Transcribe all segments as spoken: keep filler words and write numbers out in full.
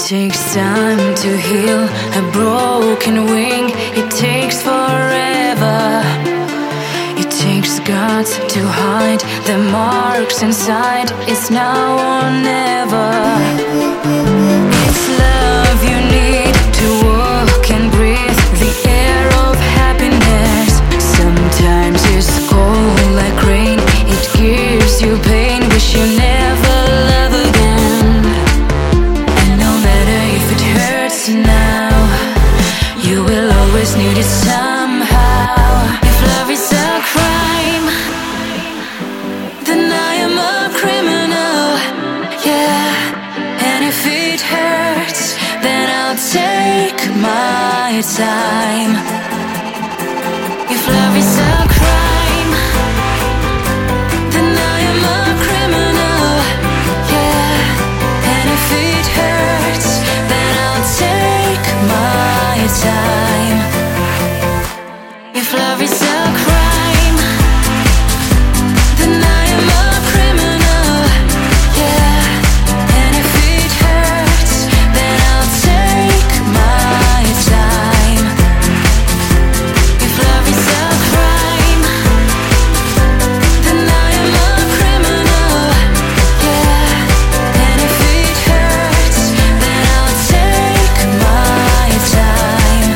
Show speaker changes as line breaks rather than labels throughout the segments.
takes time to heal a broken wing. It takes forever. It takes guts to hide the marks inside. It's now or never. It's love you need to walk and breathe the air of happiness. Sometimes it's cold like rain. It gives you pain. Wish you never love again. And no matter if it hurts now, you will always need it somehow. If love is a crime, then I am a criminal, yeah. And if it hurts, then I'll take my time. If love is a crime, then I am a criminal, yeah. And if it hurts, then I'll take my time. If love is a crime, then I am a criminal, yeah. And if it hurts, then I'll take my time. If love is a crime, then I am a criminal, yeah. And if it hurts, then I'll take my time.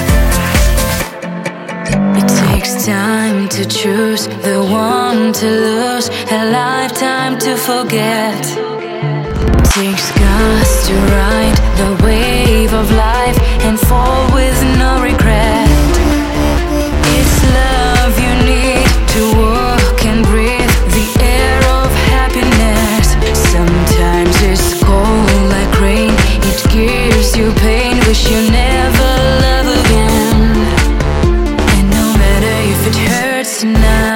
It takes time to choose the one to lose, a lifetime to forget. Takes guts to ride the wave of life and fall with no regret. It's love you need to walk and breathe the air of happiness. Sometimes it's cold like rain. It gives you pain. Wish you never love again. And no matter if it hurts now,